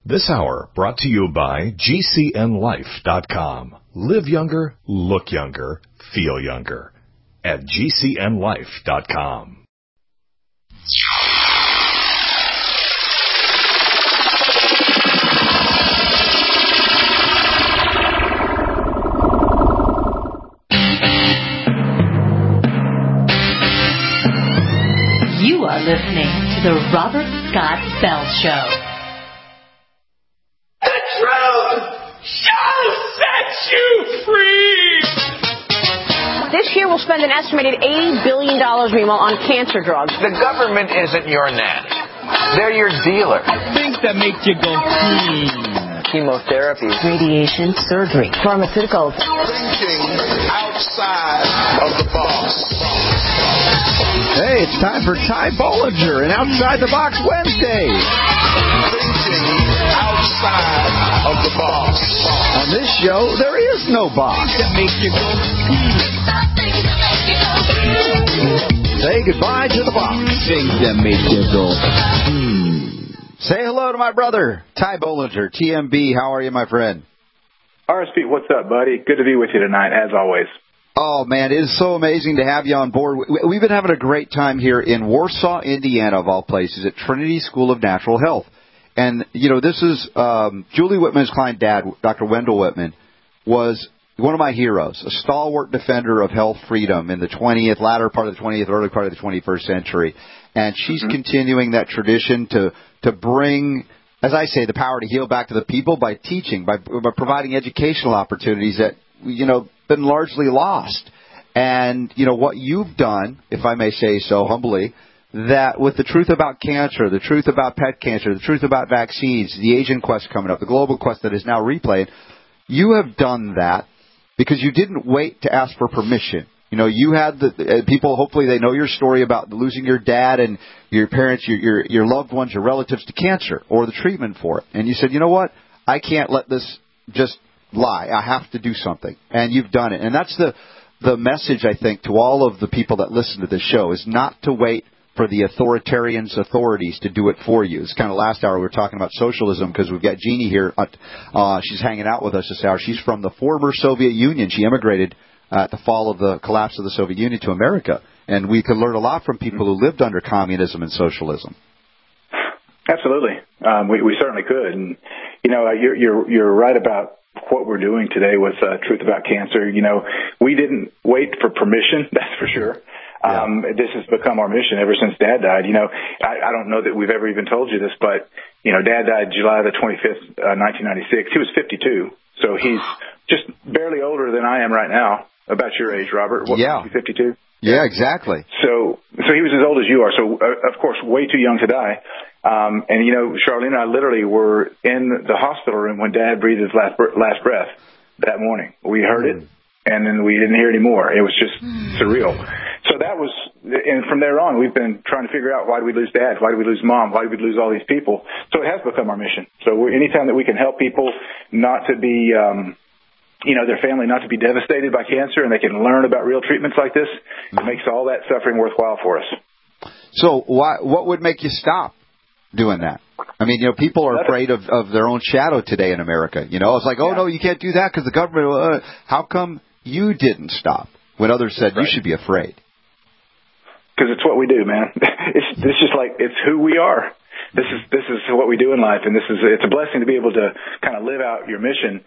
This hour brought to you by GCNLife.com. Live younger, look younger, feel younger. At GCNLife.com. You are listening to the Robert Scott Bell Show. The truth shall set you free. This year we'll spend an estimated $80 billion, meanwhile, on cancer drugs. The government isn't your nanny. They're your dealer. Things that make you go, Chemotherapy. Radiation, surgery, pharmaceuticals. Thinking outside of the box. Hey, it's time for Ty Bollinger and Outside the Box Wednesday. Thinking outside of the box. On this show, there is no box. that make you go, Say goodbye to the box. things that make you go, Say hello to my brother, Ty Bollinger, TMB. How are you, my friend? RSP, what's up, buddy? Good to be with you tonight, as always. Oh, man, it is so amazing to have you on board. We've been having a great time here in Warsaw, Indiana, of all places, at Trinity School of Natural Health. And, you know, this is Julie Whitman's client dad, Dr. Wendell Whitman, was one of my heroes, a stalwart defender of health freedom in the latter part of the 20th, early part of the 21st century. And she's continuing that tradition to bring, as I say, the power to heal back to the people by teaching, by providing educational opportunities that, you know, been largely lost. And, you know, what you've done, if I may say so humbly, that with the truth about cancer, the truth about pet cancer, the truth about vaccines, the Asian Quest coming up, the Global Quest that is now replayed, you have done that because you didn't wait to ask for permission. You know, you had the people, hopefully they know your story about losing your dad and your parents, your loved ones, your relatives to cancer or the treatment for it. And you said, you know what? I can't let this just lie. I have to do something. And you've done it. And that's the message, I think, to all of the people that listen to this show is not to wait for the authorities to do it for you. It's kind of last hour we were talking about socialism because we've got Jeannie here. She's hanging out with us this hour. She's from the former Soviet Union. She immigrated at the fall of the collapse of the Soviet Union to America. And we can learn a lot from people who lived under communism and socialism. Absolutely. We certainly could. And, you know, you're right about what we're doing today with Truth About Cancer. You know, we didn't wait for permission, that's for sure. This has become our mission ever since Dad died. You know, I don't know that we've ever even told you this, but, you know, Dad died July the 25th, 1996. He was 52, so he's just barely older than I am right now, about your age, Robert. What, yeah. 52? Yeah, exactly. So he was as old as you are, so, of course, way too young to die. And, you know, Charlene and I literally were in the hospital room when Dad breathed his last breath that morning. We heard it, and then we didn't hear any more. It was just surreal. So that was, and from there on, we've been trying to figure out why did we lose Dad, why did we lose Mom, why did we lose all these people. So it has become our mission. So anytime that we can help people not to be, you know, their family not to be devastated by cancer, and they can learn about real treatments like this, it makes all that suffering worthwhile for us. So what would make you stop doing that? I mean, you know, people are afraid of their own shadow today in America. You know, it's like, oh, no, you can't do that because the government, how come you didn't stop when others said you should be afraid? Because it's what we do, man. It's just like, it's who we are. This is what we do in life, and it's a blessing to be able to kind of live out your mission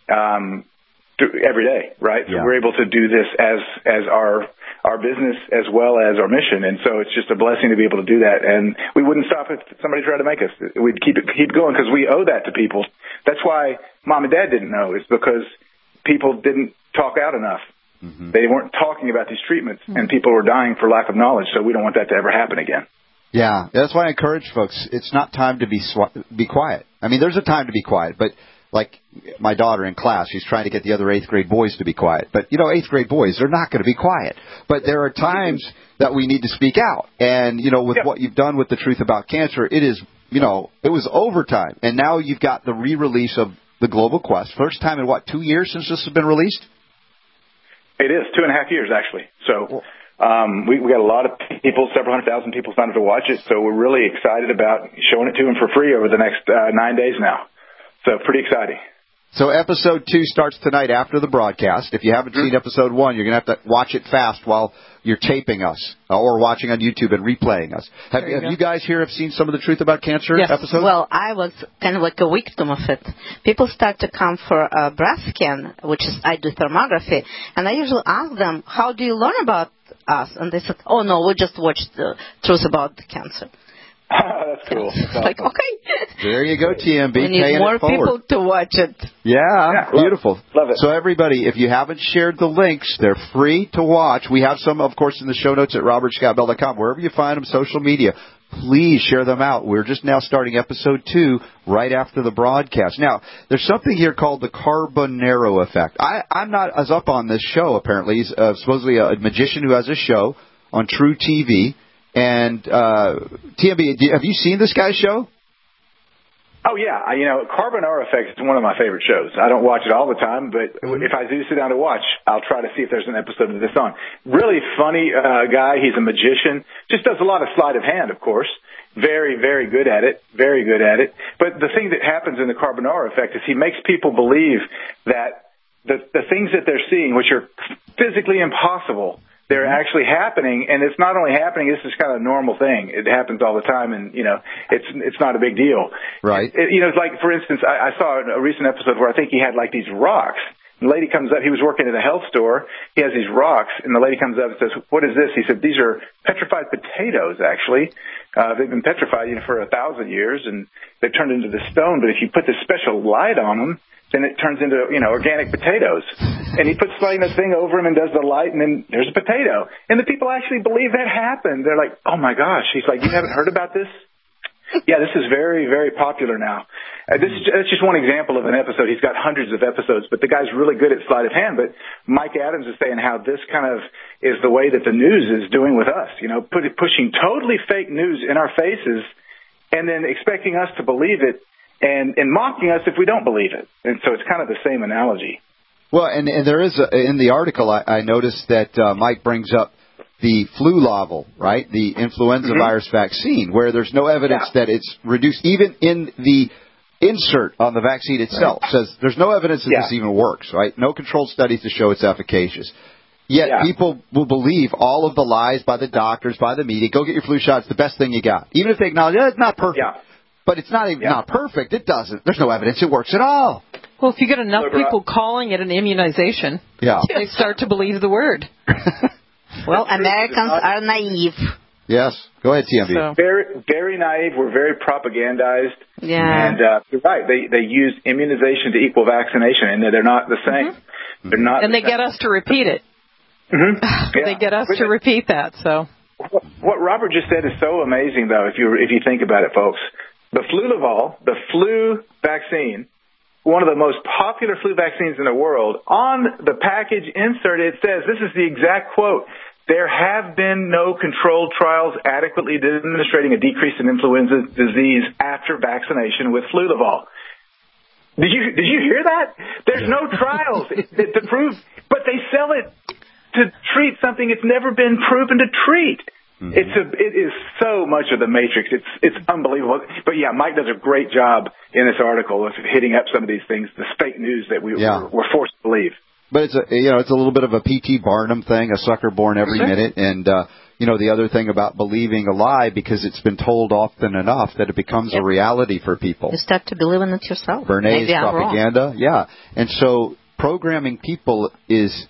every day, right? So we're able to do this as our business as well as our mission, and so it's just a blessing to be able to do that. And we wouldn't stop if somebody tried to make us. We'd keep going because we owe that to people. That's why Mom and Dad didn't know. It's because people didn't talk out enough. They weren't talking about these treatments, and people were dying for lack of knowledge. So we don't want that to ever happen again. Yeah, that's why I encourage folks. It's not time to be quiet. I mean, there's a time to be quiet, but like my daughter in class, she's trying to get the other 8th grade boys to be quiet. But, you know, 8th grade boys, they're not going to be quiet. But there are times that we need to speak out. And, you know, with what you've done with the Truth About Cancer, it is, you know, it was overtime. And now you've got the re-release of the Global Quest. First time in, 2 years since this has been released? It is 2.5 years, actually. So We got a lot of people, several 100,000 people signed up to watch it, so we're really excited about showing it to them for free over the next 9 days now. So pretty exciting. So episode 2 starts tonight after the broadcast. If you haven't seen episode 1, you're going to have to watch it fast while you're taping us or watching on YouTube and replaying us. Have you guys here have seen some of the Truth About Cancer episodes? Well, I was kind of like a victim of it. People start to come for a breast scan, which is I do thermography, and I usually ask them, how do you learn about us? And they said, oh, no, we just watched the Truth About the Cancer. That's cool. That's awesome. Like, okay. There you go, TMB. We need more people to watch it. Yeah, beautiful. Love it. So everybody, if you haven't shared the links, they're free to watch. We have some, of course, in the show notes at robertscottbell.com. Wherever you find them, social media, please share them out. We're just now starting episode 2 right after the broadcast. Now, there's something here called the Carbonaro effect. I'm not as up on this show, apparently. He's supposedly a magician who has a show on True TV. And, TMB, have you seen this guy's show? Oh, yeah. Carbonaro Effect is one of my favorite shows. I don't watch it all the time, but if I do sit down to watch, I'll try to see if there's an episode of this on. Really funny guy. He's a magician. Just does a lot of sleight of hand, of course. Very, very good at it. Very good at it. But the thing that happens in the Carbonaro Effect is he makes people believe that the things that they're seeing, which are physically impossible, they're actually happening, and it's not only happening, this is kind of a normal thing. It happens all the time, and, it's not a big deal. Right. It's like, for instance, I saw a recent episode where I think he had, like, these rocks. The lady comes up, he was working at a health store, he has these rocks, and the lady comes up and says, what is this? He said, these are petrified potatoes, actually. They've been petrified for 1,000 years, and they've turned into the stone, but if you put this special light on them, then it turns into, organic potatoes. And he puts the thing over him and does the light, and then there's a potato. And the people actually believe that happened. They're like, oh, my gosh. He's like, you haven't heard about this? Yeah, this is very, very popular now. That's just one example of an episode. He's got hundreds of episodes, but the guy's really good at sleight of hand. But Mike Adams is saying how this kind of is the way that the news is doing with us, pushing totally fake news in our faces and then expecting us to believe it. And mocking us if we don't believe it. And so it's kind of the same analogy. Well, and there is, in the article, I noticed that Mike brings up the flu novel, right? The influenza virus vaccine, where there's no evidence that it's reduced. Even in the insert on the vaccine itself says there's no evidence that this even works, right? No controlled studies to show it's efficacious. Yet people will believe all of the lies by the doctors, by the media. Go get your flu shot. It's the best thing you got. Even if they acknowledge it's not perfect. Yeah. But it's not even not perfect. It doesn't. There's no evidence it works at all. Well, if you get enough people calling it an immunization, they start to believe the word. Well, Americans are naive. Yes. Go ahead, TMB. So. Very, very naive. We're very propagandized. Yeah. And you're right. They use immunization to equal vaccination, and they're not the same. They're not. And they get us to repeat it. They get us to repeat that. So. What Robert just said is so amazing, though. If you think about it, folks. The Flulavol, the flu vaccine, one of the most popular flu vaccines in the world, on the package insert it says, this is the exact quote, there have been no controlled trials adequately demonstrating a decrease in influenza disease after vaccination with Flulavol. Did you hear that? There's no trials to prove, but they sell it to treat something it's never been proven to treat. It is so much of the matrix. It's unbelievable. But yeah, Mike does a great job in this article of hitting up some of these things, this fake news that we're forced to believe. But it's a little bit of a P.T. Barnum thing, a sucker born every minute, and the other thing about believing a lie because it's been told often enough that it becomes a reality for people. You start to believe in it yourself. Bernays propaganda, and so programming people is,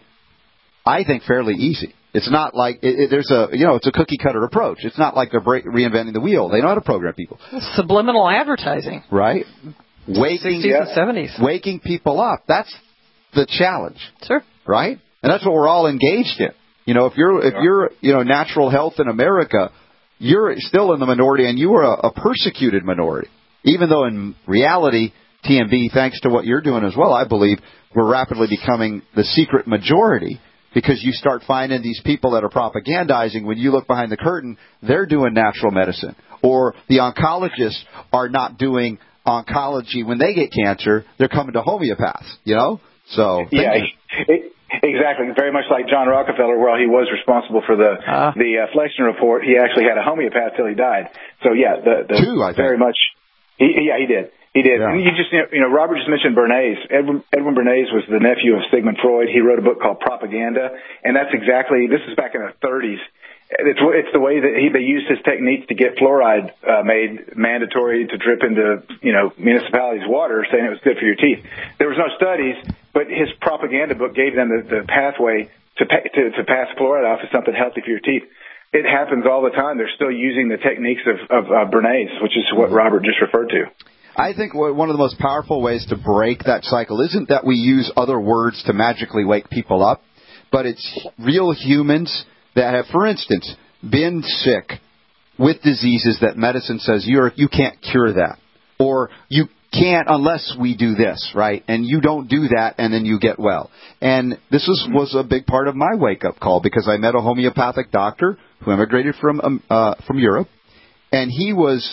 I think, fairly easy. It's not like there's it's a cookie cutter approach. It's not like they're reinventing the wheel. They know how to program people. Subliminal advertising, right? Waking 60s and 70s, waking people up. That's the challenge, sure, right? And that's what we're all engaged in. If you're natural health in America, you're still in the minority, and you are a persecuted minority. Even though in reality, TMB, thanks to what you're doing as well, I believe we're rapidly becoming the secret majority. Because you start finding these people that are propagandizing, when you look behind the curtain, they're doing natural medicine. Or the oncologists are not doing oncology when they get cancer, they're coming to homeopaths, So yeah, Exactly. Very much like John Rockefeller, while he was responsible for the Flexner Report, he actually had a homeopath till he died. So yeah, two, I think. Very much. He did. He did. Yeah. And you just, Robert just mentioned Bernays. Edwin Bernays was the nephew of Sigmund Freud. He wrote a book called Propaganda, and that's exactly, this is back in the 30s. It's the way that they used his techniques to get fluoride made mandatory to drip into, municipalities' water, saying it was good for your teeth. There was no studies, but his propaganda book gave them the pathway to pass fluoride off as something healthy for your teeth. It happens all the time. They're still using the techniques of Bernays, which is what Robert just referred to. I think one of the most powerful ways to break that cycle isn't that we use other words to magically wake people up, but it's real humans that have, for instance, been sick with diseases that medicine says you can't cure that, or you can't unless we do this, right? And you don't do that, and then you get well. And this was a big part of my wake-up call, because I met a homeopathic doctor who immigrated from Europe, and he was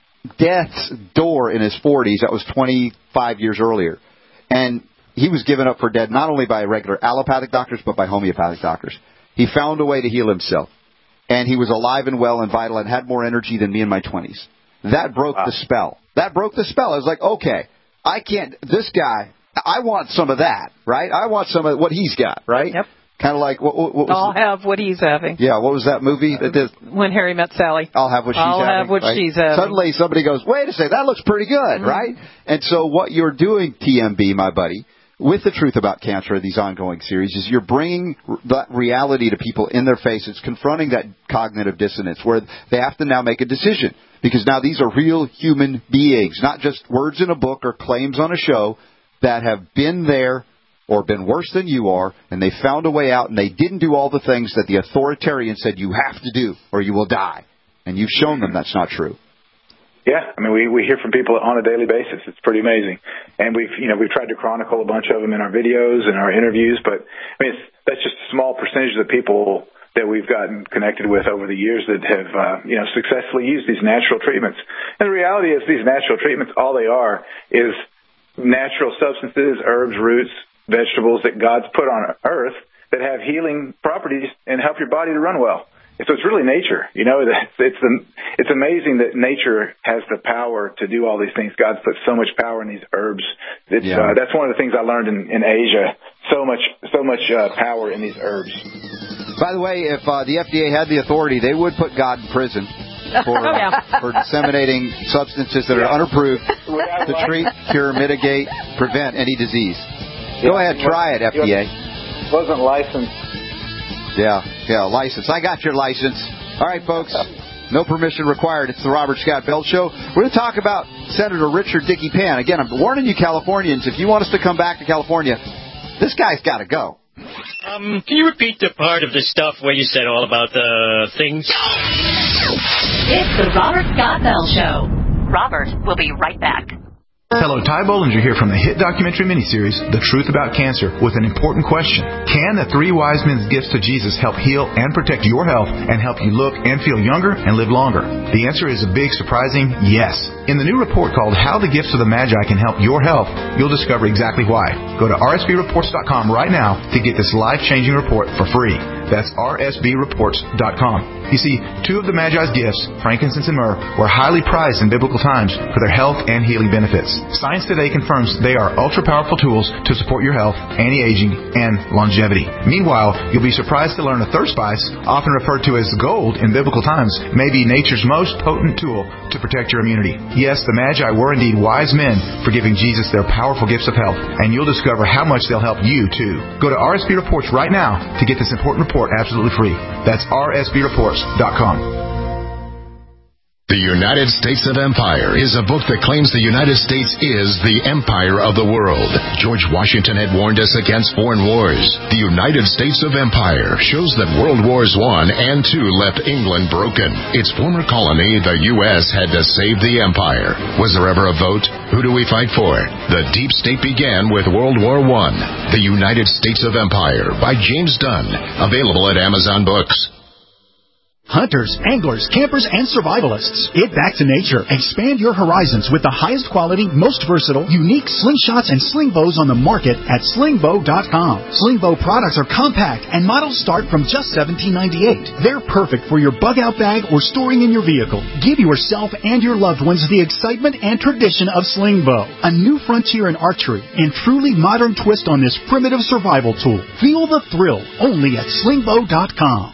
death's door in his 40s. That was 25 years earlier. And he was given up for dead not only by regular allopathic doctors, but by homeopathic doctors. He found a way to heal himself. And he was alive and well and vital and had more energy than me in my 20s. That broke the spell. That broke the spell. I was like, okay, this guy, I want some of that, right? I want some of what he's got, right? Yep. Kind of like, what was I'll have what he's having. Yeah, what was that movie? When Harry Met Sally. I'll have what she's having. I'll have what she's having. Suddenly somebody goes, wait a second, that looks pretty good, right? And so what you're doing, TMB, my buddy, with The Truth About Cancer, these ongoing series, is you're bringing that reality to people in their faces, confronting that cognitive dissonance where they have to now make a decision. Because now these are real human beings, not just words in a book or claims on a show that have been there or been worse than you are, and they found a way out, and they didn't do all the things that the authoritarian said you have to do or you will die. And you've shown them that's not true. Yeah, I mean, we hear from people on a daily basis. It's pretty amazing. And we've tried to chronicle a bunch of them in our videos and our interviews, but I mean, that's just a small percentage of the people that we've gotten connected with over the years that have, successfully used these natural treatments. And the reality is these natural treatments, all they are is natural substances, herbs, roots, vegetables that God's put on earth that have healing properties and help your body to run well. So it's really nature. It's amazing that nature has the power to do all these things. God's put so much power in these herbs. That's one of the things I learned in Asia. So much power in these herbs. By the way, if the FDA had the authority, they would put God in prison for disseminating substances that are unapproved to treat, cure, mitigate, prevent any disease. Go ahead, try it, FDA. Wasn't licensed. Yeah, license. I got your license. All right, folks. No permission required. It's the Robert Scott Bell Show. We're going to talk about Senator Richard Dickey Pan. Again, I'm warning you, Californians, if you want us to come back to California, this guy's got to go. Can you repeat the part of the stuff where you said all about the things? It's the Robert Scott Bell Show. Robert will be right back. Hello, Ty Bollinger here from the hit documentary miniseries, The Truth About Cancer, with an important question. Can the three wise men's gifts to Jesus help heal and protect your health and help you look and feel younger and live longer? The answer is a big, surprising yes. In the new report called How the Gifts of the Magi Can Help Your Health, you'll discover exactly why. Go to rsbreports.com right now to get this life-changing report for free. That's rsbreports.com. You see, two of the Magi's gifts, frankincense and myrrh, were highly prized in biblical times for their health and healing benefits. Science today confirms they are ultra-powerful tools to support your health, anti-aging, and longevity. Meanwhile, you'll be surprised to learn a third spice, often referred to as gold in biblical times, may be nature's most potent tool to protect your immunity. Yes, the Magi were indeed wise men for giving Jesus their powerful gifts of health, and you'll discover how much they'll help you, too. Go to RSB Reports right now to get this important report absolutely free. That's rsbreports.com. The United States of Empire is a book that claims the United States is the empire of the world. George Washington had warned us against foreign wars. The United States of Empire shows that World Wars I and II left England broken. Its former colony, the U.S., had to save the empire. Was there ever a vote? Who do we fight for? The deep state began with World War I. The United States of Empire by James Dunn. Available at Amazon Books. Hunters, anglers, campers, and survivalists. Get back to nature. Expand your horizons with the highest quality, most versatile, unique slingshots and sling bows on the market at slingbow.com. Sling bow products are compact and models start from just $17.98. They're perfect for your bug-out bag or storing in your vehicle. Give yourself and your loved ones the excitement and tradition of sling bow. A new frontier in archery and truly modern twist on this primitive survival tool. Feel the thrill only at slingbow.com.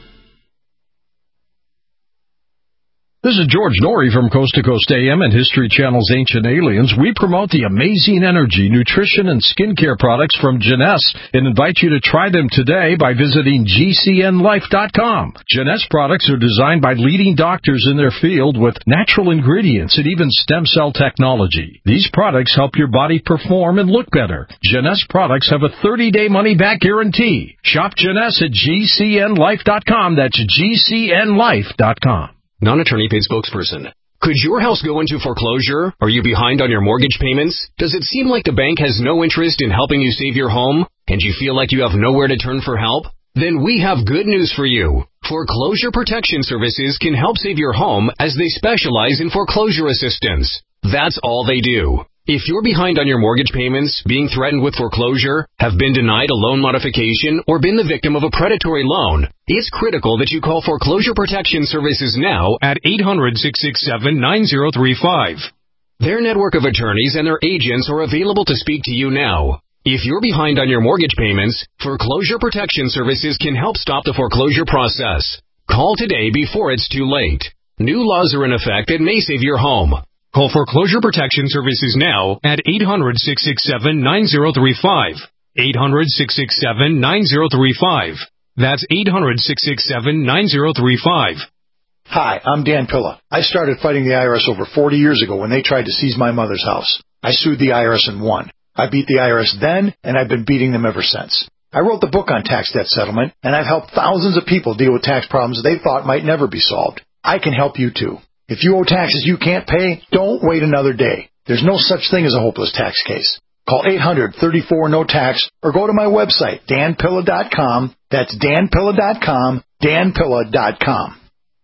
This is George Norrie from Coast to Coast AM and History Channel's Ancient Aliens. We promote the amazing energy, nutrition, and skincare products from Jeunesse and invite you to try them today by visiting GCNLife.com. Jeunesse products are designed by leading doctors in their field with natural ingredients and even stem cell technology. These products help your body perform and look better. Jeunesse products have a 30-day money-back guarantee. Shop Jeunesse at GCNLife.com. That's GCNLife.com. Non-attorney paid spokesperson. Could your house go into foreclosure? Are you behind on your mortgage payments? Does it seem like the bank has no interest in helping you save your home? And you feel like you have nowhere to turn for help? Then we have good news for you. Foreclosure Protection Services can help save your home as they specialize in foreclosure assistance. That's all they do. If you're behind on your mortgage payments, being threatened with foreclosure, have been denied a loan modification, or been the victim of a predatory loan, it's critical that you call Foreclosure Protection Services now at 800-667-9035. Their network of attorneys and their agents are available to speak to you now. If you're behind on your mortgage payments, Foreclosure Protection Services can help stop the foreclosure process. Call today before it's too late. New laws are in effect that may save your home. Call Foreclosure Protection Services now at 800-667-9035. 800-667-9035. That's 800-667-9035. Hi, I'm Dan Pilla. I started fighting the IRS over 40 years ago when they tried to seize my mother's house. I sued the IRS and won. I beat the IRS then, and I've been beating them ever since. I wrote the book on tax debt settlement, and I've helped thousands of people deal with tax problems they thought might never be solved. I can help you too. If you owe taxes you can't pay, don't wait another day. There's no such thing as a hopeless tax case. Call 800-34-NO-TAX or go to my website, danpilla.com. That's danpilla.com, danpilla.com.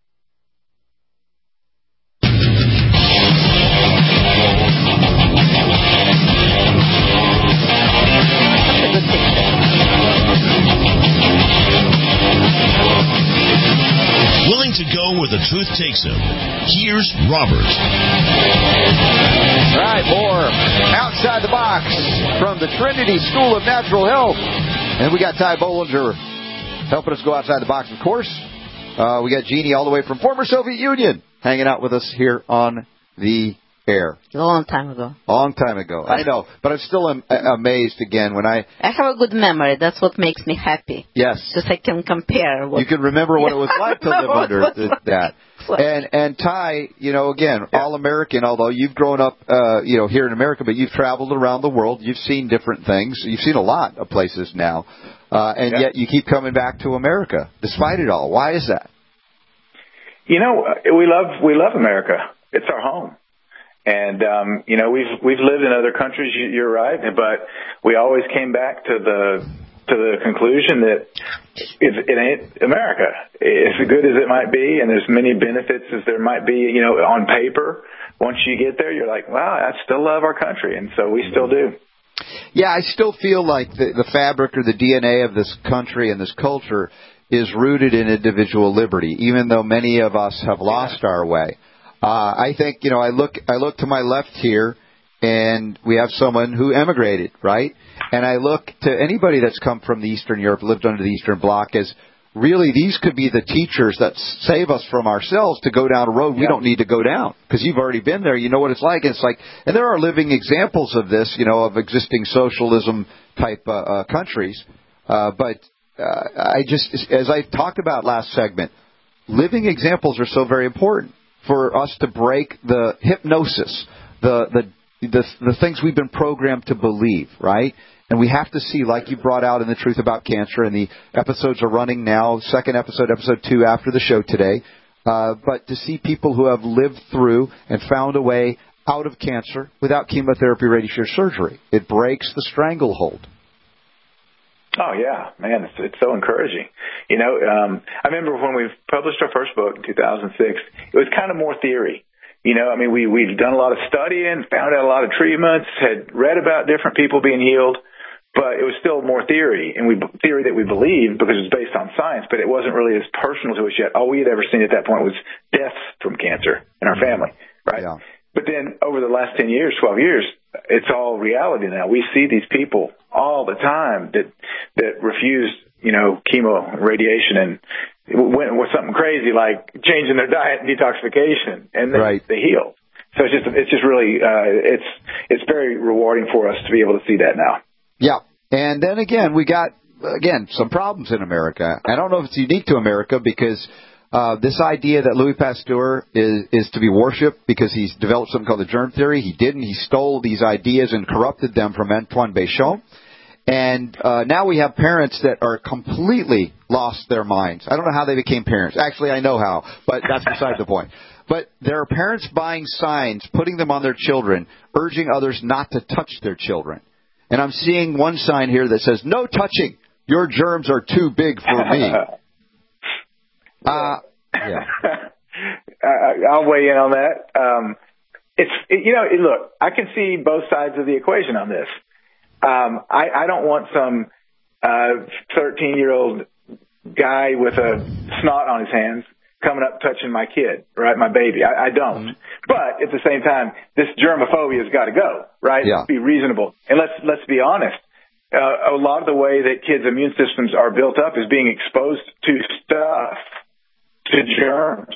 Willing to go where the truth takes him. Here's Robert. All right, more Outside the Box from the Trinity School of Natural Health. And we got Ty Bollinger helping us go outside the box, of course. We got Jeannie all the way from former Soviet Union hanging out with us here on the air. A long time ago. Long time ago. I know. But I'm still amazed again when I have a good memory. That's what makes me happy. Yes. Because I can compare. You can remember what it was like to live under that. And Ty, again, all-American, although you've grown up, here in America, but you've traveled around the world. You've seen different things. You've seen a lot of places now. Yet you keep coming back to America, despite it all. Why is that? We love America. It's our home. And, we've lived in other countries, you're right, but we always came back to the conclusion that it ain't America. As good as it might be, and there's many benefits as there might be, on paper. Once you get there, you're like, wow, I still love our country. And so we still do. Yeah, I still feel like the fabric or the DNA of this country and this culture is rooted in individual liberty, even though many of us have lost our way. I think, I look to my left here, and we have someone who emigrated, right? And I look to anybody that's come from the Eastern Europe, lived under the Eastern Bloc, as really these could be the teachers that save us from ourselves to go down a road we don't need to go down, because you've already been there. You know what it's like. And it's like, and there are living examples of this, of existing socialism type countries. But I just, as I talked about last segment, living examples are so very important for us to break the hypnosis, the things we've been programmed to believe, right? And we have to see, like you brought out in The Truth About Cancer, and the episodes are running now, second episode 2 after the show today, but to see people who have lived through and found a way out of cancer without chemotherapy, radiation, or surgery. It breaks the stranglehold. Oh yeah, man, it's so encouraging. You know, I remember when we published our first book in 2006, it was kind of more theory. You know, I mean, we'd done a lot of studying, found out a lot of treatments, had read about different people being healed, but it was still more theory, and theory that we believed because it was based on science, but it wasn't really as personal to us yet. All we had ever seen at that point was deaths from cancer in our family, right? Yeah. But then over the last 10 years, 12 years, it's all reality now. We see these people all the time that refused, you know, chemo and radiation and went with something crazy like changing their diet and detoxification, and they healed. So it's just really it's very rewarding for us to be able to see that now. Yeah, and then again we got some problems in America. I don't know if it's unique to America because this idea that Louis Pasteur is to be worshipped because he's developed something called the germ theory. He didn't. He stole these ideas and corrupted them from Antoine Béchamp. And now we have parents that are completely lost their minds. I don't know how they became parents. Actually, I know how, but that's beside the point. But there are parents buying signs, putting them on their children, urging others not to touch their children. And I'm seeing one sign here that says, "No touching. Your germs are too big for me." Yeah. I'll weigh in on that. Look, I can see both sides of the equation on this. I don't want some 13-year-old guy with a snot on his hands coming up touching my kid, right, my baby. I don't. Mm-hmm. But at the same time, this germophobia has got to go, right? Yeah. Let's be reasonable. And let's be honest. A lot of the way that kids' immune systems are built up is being exposed to stuff, to germs,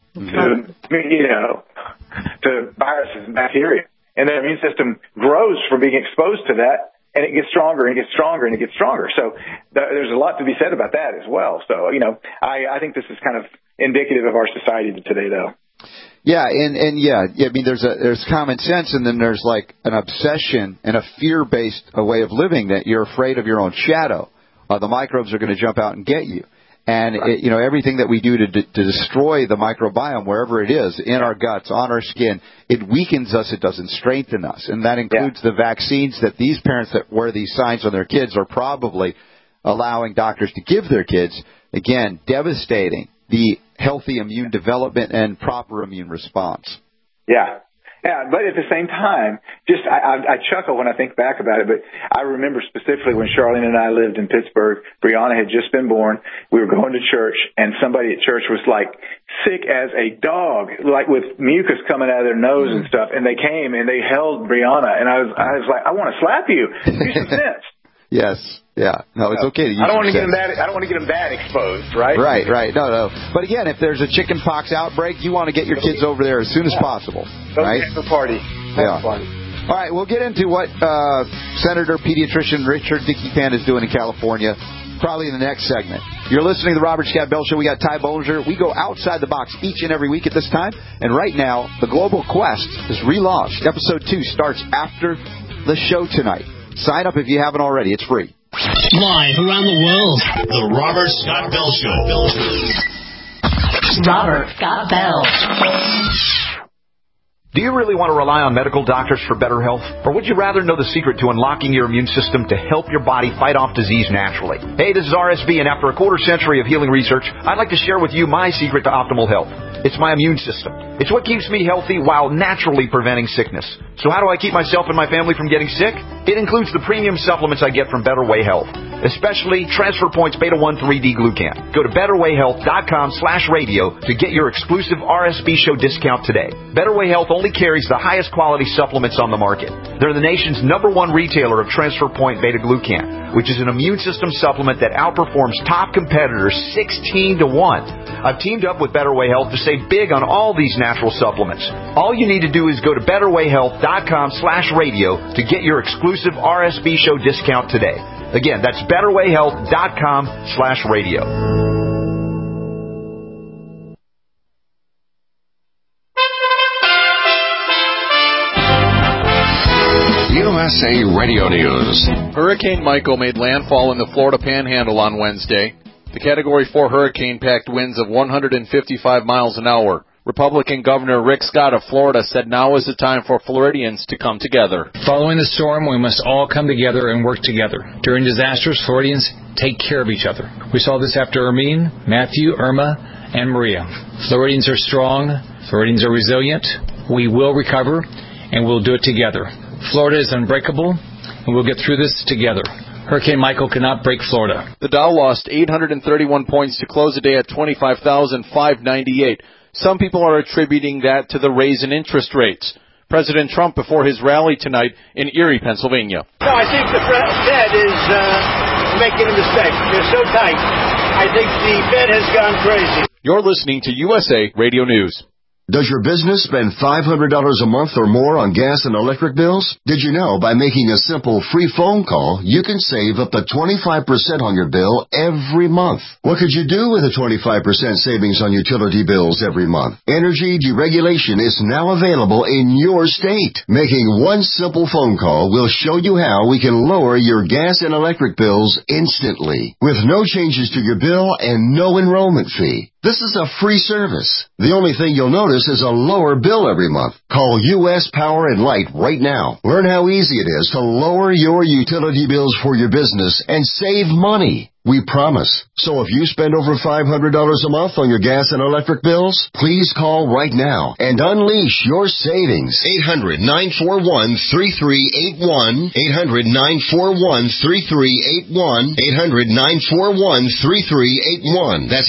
to viruses and bacteria. And their immune system grows from being exposed to that, and it gets stronger and gets stronger and it gets stronger. So there's a lot to be said about that as well. So, I think this is kind of indicative of our society today, though. Yeah, I mean, there's common sense, and then there's like an obsession and a fear-based way of living that you're afraid of your own shadow. The microbes are going to jump out and get you. And, everything that we do to destroy the microbiome, wherever it is, in our guts, on our skin, it weakens us, it doesn't strengthen us. And that includes the vaccines that these parents that wear these signs on their kids are probably allowing doctors to give their kids, again, devastating the healthy immune development and proper immune response. Yeah. Yeah, but at the same time, I chuckle when I think back about it, but I remember specifically when Charlene and I lived in Pittsburgh. Brianna had just been born. We were going to church, and somebody at church was like sick as a dog, like with mucus coming out of their nose and stuff, and they came and they held Brianna, and I was like, I want to slap you. Use some sense. Yes. Yeah. No, it's okay to use I don't want to get them that exposed, right? Right. No. But again, if there's a chicken pox outbreak, you want to get your kids over there as soon as possible. Right? Have a party. Yeah. All right, we'll get into what Senator Pediatrician Richard Dickey Pan is doing in California probably in the next segment. You're listening to the Robert Scott Bell Show. We got Ty Bollinger. We go outside the box each and every week at this time. And right now, the Global Quest is relaunched. Episode 2 starts after the show tonight. Sign up if you haven't already. It's free. Live around the world, the Robert Scott Bell Show. Robert Scott Bell. Do you really want to rely on medical doctors for better health? Or would you rather know the secret to unlocking your immune system to help your body fight off disease naturally? Hey, this is RSB, and after a quarter century of healing research, I'd like to share with you my secret to optimal health. It's my immune system. It's what keeps me healthy while naturally preventing sickness. So how do I keep myself and my family from getting sick? It includes the premium supplements I get from Better Way Health, especially Transfer Points Beta 1 3D Glucan. Go to BetterWayHealth.com/radio to get your exclusive RSB show discount today. Better Way Health only carries the highest quality supplements on the market. They're the nation's #1 retailer of Transfer Point Beta Glucan, which is an immune system supplement that outperforms top competitors 16 to 1. I've teamed up with Better Way Health to save big on all these natural supplements. All you need to do is go to BetterWayHealth.com/radio to get your exclusive RSB show discount today. Again, that's BetterWayHealth.com/radio. USA Radio News. Hurricane Michael made landfall in the Florida Panhandle on Wednesday. The Category 4 hurricane packed winds of 155 miles an hour Republican Governor Rick Scott of Florida said now is the time for Floridians to come together. Following the storm, we must all come together and work together. During disasters, Floridians take care of each other. We saw this after Hermine, Matthew, Irma, and Maria. Floridians are strong. Floridians are resilient. We will recover, and we'll do it together. Florida is unbreakable, and we'll get through this together. Hurricane Michael cannot break Florida. The Dow lost 831 points to close the day at 25,598. Some people are attributing that to the raise in interest rates. President Trump before his rally tonight in Erie, Pennsylvania. No, I think the Fed is making a mistake. They're so tight. I think the Fed has gone crazy. You're listening to USA Radio News. Does your business spend $500 a month or more on gas and electric bills? Did you know by making a simple free phone call, you can save up to 25% on your bill every month? What could you do with a 25% savings on utility bills every month? Energy deregulation is now available in your state. Making one simple phone call will show you how we can lower your gas and electric bills instantly, with no changes to your bill and no enrollment fee. This is a free service. The only thing you'll notice is a lower bill every month. Call U.S. Power and Light right now. Learn how easy it is to lower your utility bills for your business and save money. We promise. So if you spend over $500 a month on your gas and electric bills, please call right now and unleash your savings. 800-941-3381. 800-941-3381. 800-941-3381. That's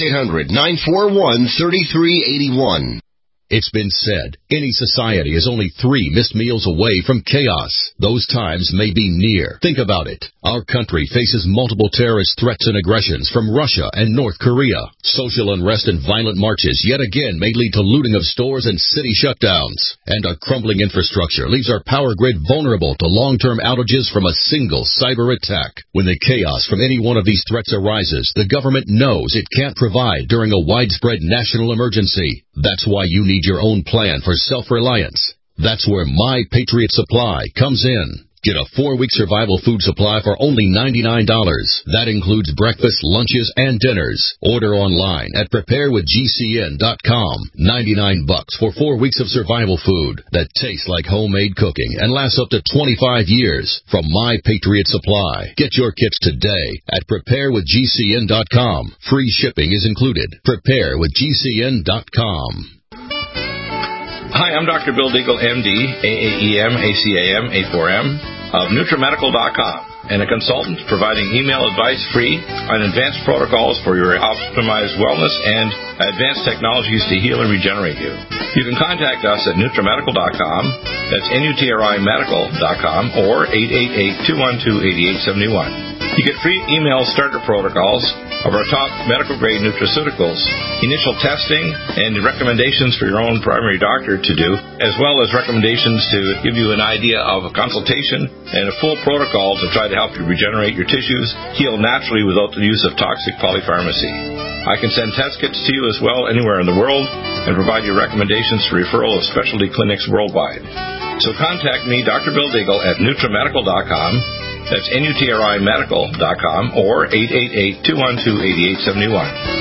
800-941-3381. It's been said, any society is only 3 missed meals away from chaos. Those times may be near. Think about it. Our country faces multiple terrorist threats and aggressions from Russia and North Korea. Social unrest and violent marches yet again may lead to looting of stores and city shutdowns. And a crumbling infrastructure leaves our power grid vulnerable to long-term outages from a single cyber attack. When the chaos from any one of these threats arises, the government knows it can't provide during a widespread national emergency. That's why you need your own plan for self-reliance. That's where My Patriot Supply comes in. Get a 4-week survival food supply for only $99. That includes breakfast, lunches, and dinners. Order online at preparewithgcn.com. $99 for 4 weeks of survival food that tastes like homemade cooking and lasts up to 25 years from My Patriot Supply. Get your kits today at preparewithgcn.com. Free shipping is included. Preparewithgcn.com. Hi, I'm Dr. Bill Deagle, MD, AAEM, ACAM, A4M, of NutriMedical.com, and a consultant providing email advice free on advanced protocols for your optimized wellness and advanced technologies to heal and regenerate you. You can contact us at NutriMedical.com, that's NutriMedical.com, or 888-212-8871. You get free email starter protocols of our top medical-grade nutraceuticals, initial testing, and recommendations for your own primary doctor to do, as well as recommendations to give you an idea of a consultation and a full protocol to try to help you regenerate your tissues, heal naturally without the use of toxic polypharmacy. I can send test kits to you as well anywhere in the world and provide you recommendations for referral of specialty clinics worldwide. So contact me, Dr. Bill Deagle, at NutriMedical.com. That's NutriMedical.com or 888-212-8871.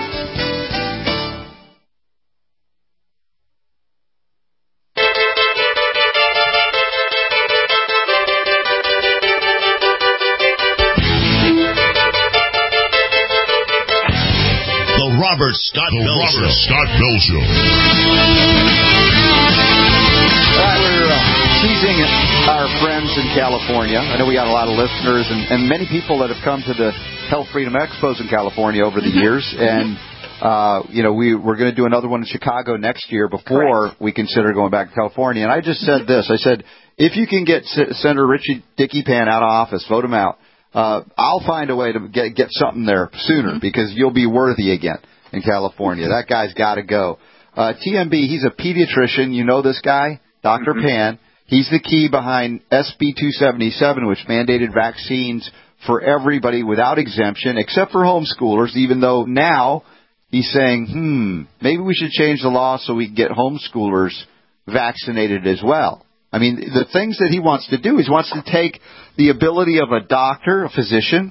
Robert Scott Bell Show. We're teasing our friends in California. I know we got a lot of listeners and many people that have come to the Health Freedom Expos in California over the years. And, we're going to do another one in Chicago next year before we consider going back to California. And I just said this. I said, if you can get Senator Richie Dickey Pan out of office, vote him out. I'll find a way to get something there sooner because you'll be worthy again in California. That guy's got to go. TMB, he's a pediatrician. You know this guy, Dr. Pan. He's the key behind SB 277, which mandated vaccines for everybody without exemption, except for homeschoolers, even though now he's saying, maybe we should change the law so we can get homeschoolers vaccinated as well. I mean, the things that he wants to do is he wants to take the ability of a doctor, a physician,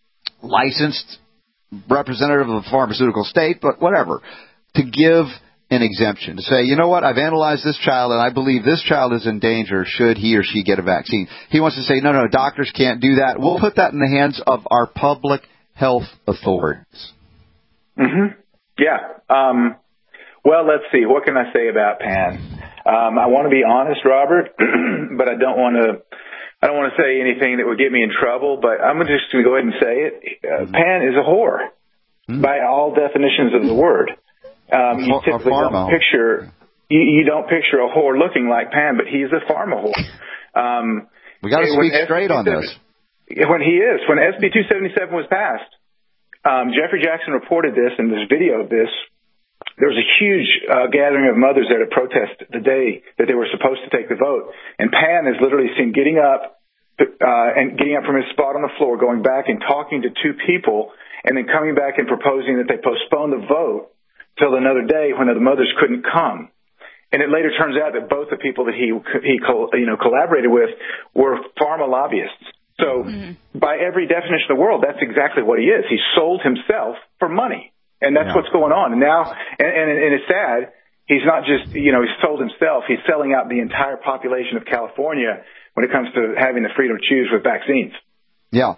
licensed representative of a pharmaceutical state, but whatever, to give an exemption to say, you know what, I've analyzed this child and I believe this child is in danger should he or she get a vaccine. He wants to say, no, doctors can't do that. We'll put that in the hands of our public health authorities. Mm-hmm. Yeah. Well, let's see. What can I say about Pan? I want to be honest, Robert, but I don't want to say anything that would get me in trouble, but I'm just going to go ahead and say it. Pan is a whore by all definitions of the word. You typically don't picture a whore looking like Pan, but he's a pharma whore. We got to speak straight on this. When SB 277 was passed, Jeffrey Jackson reported this, and there's video of this. There was a huge gathering of mothers there to protest the day that they were supposed to take the vote. And Pan is literally seen getting up from his spot on the floor, going back and talking to two people, and then coming back and proposing that they postpone the vote till another day when the mothers couldn't come. And it later turns out that both the people that he collaborated with were pharma lobbyists. So by every definition of the world, that's exactly what he is. He sold himself for money. And that's what's going on. And now, and it's sad, he's not just, he's sold himself, he's selling out the entire population of California when it comes to having the freedom to choose with vaccines. Yeah.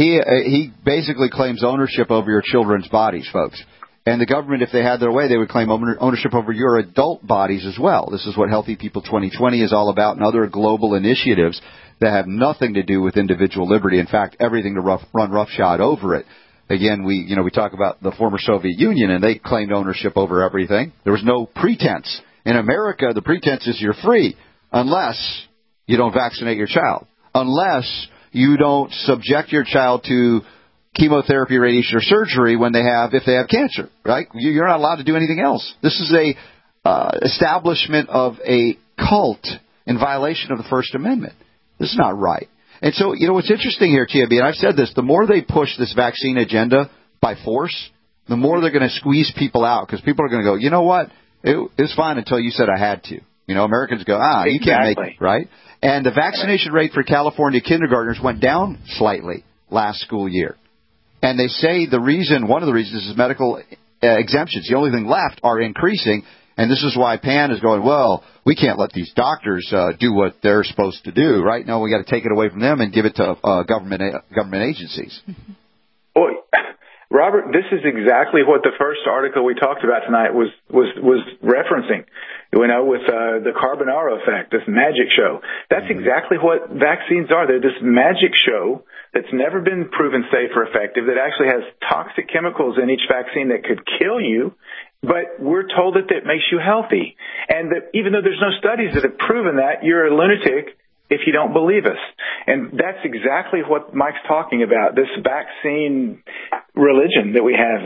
He basically claims ownership over your children's bodies, folks. And the government, if they had their way, they would claim ownership over your adult bodies as well. This is what Healthy People 2020 is all about, and other global initiatives that have nothing to do with individual liberty. In fact, everything to run roughshod over it. Again, we talk about the former Soviet Union, and they claimed ownership over everything. There was no pretense. In America, the pretense is you're free unless you don't vaccinate your child, unless you don't subject your child to chemotherapy, radiation, or surgery if they have cancer, right? You're not allowed to do anything else. This is a establishment of a cult in violation of the First Amendment. This is not right. And so, what's interesting here, TMB, and I've said this, the more they push this vaccine agenda by force, the more they're going to squeeze people out, because people are going to go, you know what, it was fine until you said I had to. Americans go, you can't make it, right? And the vaccination rate for California kindergartners went down slightly last school year. And they say one of the reasons is medical exemptions. The only thing left are increasing. And this is why Pan is going, well, we can't let these doctors do what they're supposed to do, right? No, we got to take it away from them and give it to government agencies. Boy, Robert, this is exactly what the first article we talked about tonight was referencing. With the Carbonaro effect, this magic show. That's exactly what vaccines are. They're this magic show that's never been proven safe or effective, that actually has toxic chemicals in each vaccine that could kill you. But we're told that it makes you healthy. And that even though there's no studies that have proven that, you're a lunatic if you don't believe us. And that's exactly what Mike's talking about, this vaccine religion that we have.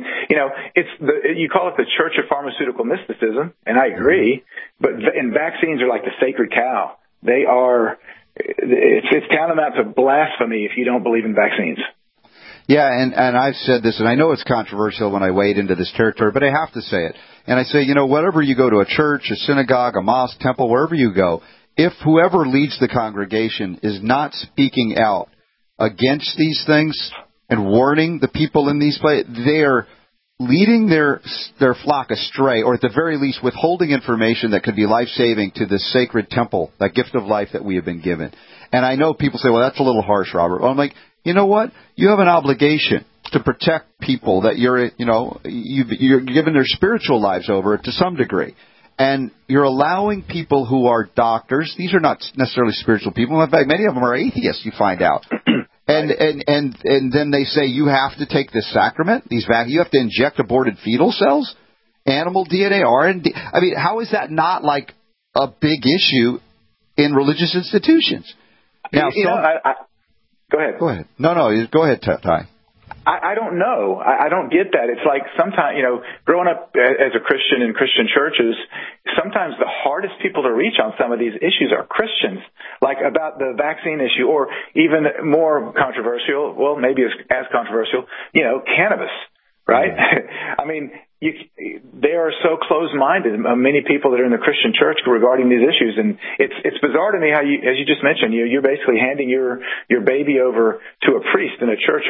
You call it the Church of Pharmaceutical Mysticism, and I agree, and vaccines are like the sacred cow. It's tantamount to blasphemy if you don't believe in vaccines. Yeah, and I've said this, and I know it's controversial when I wade into this territory, but I have to say it. And I say, whatever you go to, a church, a synagogue, a mosque, temple, wherever you go, if whoever leads the congregation is not speaking out against these things and warning the people in these places, they are leading their flock astray, or at the very least withholding information that could be life-saving to the sacred temple, that gift of life that we have been given. And I know people say, well, that's a little harsh, Robert. Well, I'm like, you know what? You have an obligation to protect people that you're giving their spiritual lives over to some degree. And you're allowing people who are doctors, these are not necessarily spiritual people. In fact, many of them are atheists, you find out. And then they say you have to take this sacrament, you have to inject aborted fetal cells, animal DNA, R&D. I mean, how is that not like a big issue in religious institutions? Now, go ahead. Go ahead. No, go ahead, Ty. I don't know. I don't get that. It's like sometimes, growing up as a Christian in Christian churches, sometimes the hardest people to reach on some of these issues are Christians, like about the vaccine issue, or even more controversial, well, maybe as controversial, cannabis, right? I mean, they are so closed-minded, many people that are in the Christian church regarding these issues. And it's bizarre to me how as you just mentioned, you're basically handing your baby over to a priest in a church of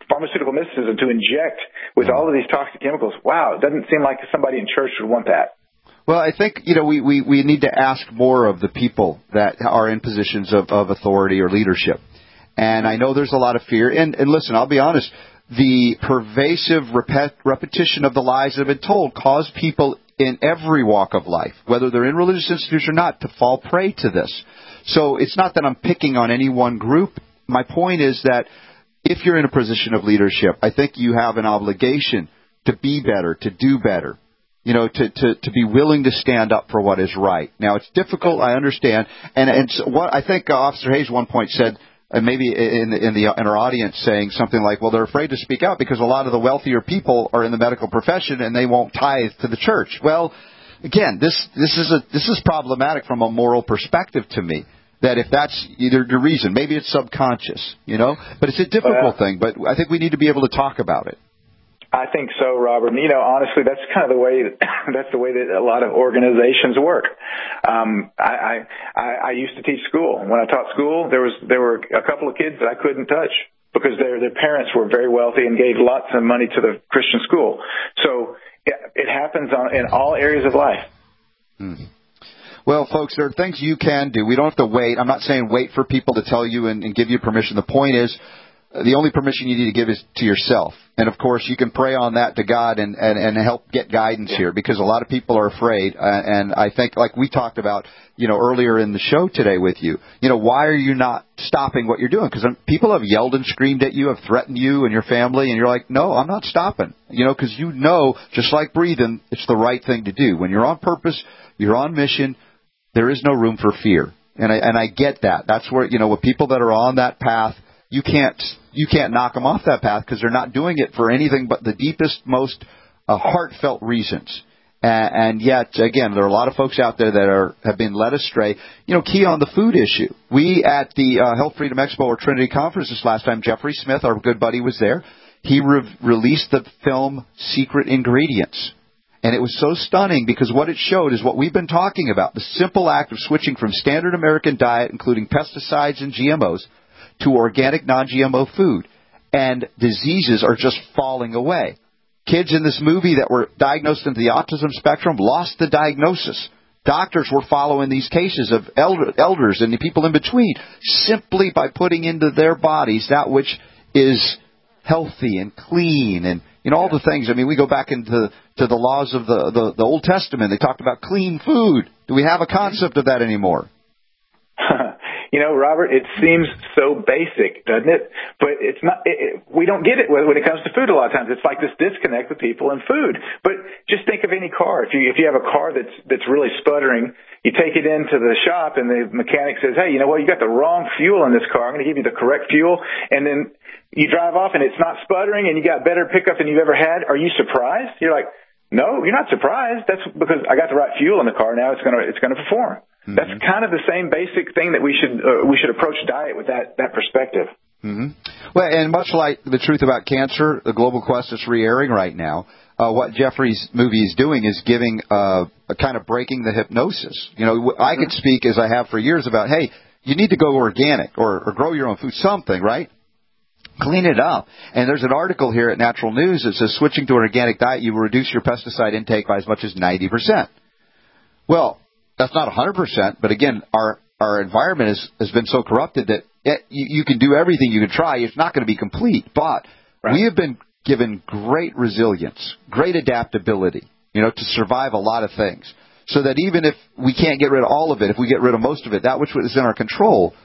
pharmaceutical mysticism to inject with all of these toxic chemicals. Wow, it doesn't seem like somebody in church would want that. Well, I think, we need to ask more of the people that are in positions of authority or leadership. And I know there's a lot of fear. And listen, I'll be honest, the pervasive repetition of the lies that have been told cause people in every walk of life, whether they're in religious institutions or not, to fall prey to this. So it's not that I'm picking on any one group. My point is that if you're in a position of leadership, I think you have an obligation to be better, to do better. To be willing to stand up for what is right. Now, it's difficult, I understand, and so what I think Officer Hayes one point said, maybe in our audience, saying something like, "Well, they're afraid to speak out because a lot of the wealthier people are in the medical profession and they won't tithe to the church." Well, again, this is problematic from a moral perspective to me. That if that's either the reason, maybe it's subconscious, but it's a difficult thing. But I think we need to be able to talk about it. I think so, Robert. And, honestly, that's kind of the way that a lot of organizations work. I used to teach school. When I taught school, there were a couple of kids that I couldn't touch because their parents were very wealthy and gave lots of money to the Christian school. So it happens in all areas of life. Well, folks, there are things you can do. We don't have to wait. I'm not saying wait for people to tell you and give you permission. The point is, the only permission you need to give is to yourself. And, of course, you can pray on that to God and help get guidance here, because a lot of people are afraid. And I think, like we talked about, earlier in the show today with you, why are you not stopping what you're doing? Because people have yelled and screamed at you, have threatened you and your family, and you're like, no, I'm not stopping. Because just like breathing, it's the right thing to do. When you're on purpose, you're on mission, there is no room for fear. And I get that. That's where, with people that are on that path, you can't knock them off that path because they're not doing it for anything but the deepest, most heartfelt reasons. And yet, again, there are a lot of folks out there that have been led astray. Key on the food issue. We at the Health Freedom Expo or Trinity Conference this last time, Jeffrey Smith, our good buddy, was there. He released the film Secret Ingredients. And it was so stunning because what it showed is what we've been talking about, the simple act of switching from standard American diet, including pesticides and GMOs, to organic, non-GMO food. And diseases are just falling away. Kids in this movie that were diagnosed into the autism spectrum lost the diagnosis. Doctors were following these cases of elders and the people in between simply by putting into their bodies that which is healthy and clean and all the things. I mean, we go back into the laws of the Old Testament. They talked about clean food. Do we have a concept of that anymore? Robert, it seems so basic, doesn't it? But it's not. We don't get it when it comes to food a lot of times. It's like this disconnect with people and food. But just think of any car. If you have a car that's really sputtering, you take it into the shop and the mechanic says, "Hey, you know what? You got the wrong fuel in this car. I'm going to give you the correct fuel." And then you drive off and it's not sputtering and you got better pickup than you've ever had. Are you surprised? You're like, "No, you're not surprised. That's because I got the right fuel in the car. Now it's going to perform." Mm-hmm. That's kind of the same basic thing that we should approach diet with that perspective. Mm-hmm. Well, and much like The Truth About Cancer, the Global Quest is re-airing right now. What Jeffrey's movie is doing is giving a kind of breaking the hypnosis. I could speak, as I have for years, about, hey, you need to go organic or grow your own food, something, right? Clean it up. And there's an article here at Natural News that says switching to an organic diet, you will reduce your pesticide intake by as much as 90%. Well, that's not 100%, but again, our environment has been so corrupted that you can do everything you can try. It's not going to be complete, but we have been given great resilience, great adaptability, to survive a lot of things. So that even if we can't get rid of all of it, if we get rid of most of it, that which is in our control,